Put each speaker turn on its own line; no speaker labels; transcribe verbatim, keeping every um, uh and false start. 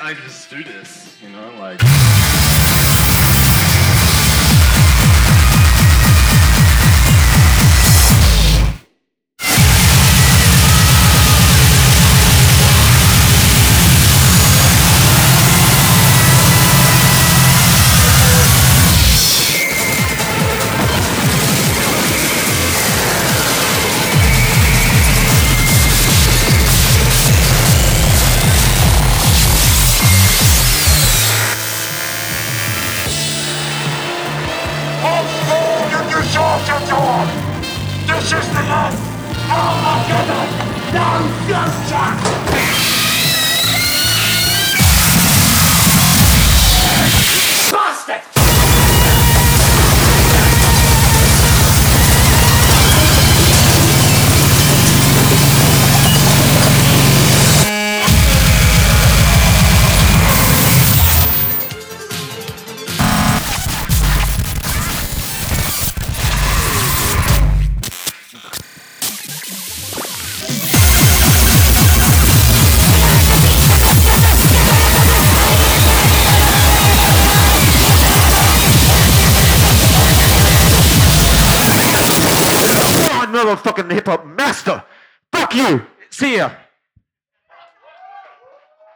I just do this? You know, like.
This is the end! Armageddon! No future! Bastard!
Motherfucking hip hop master. Fuck you. See ya.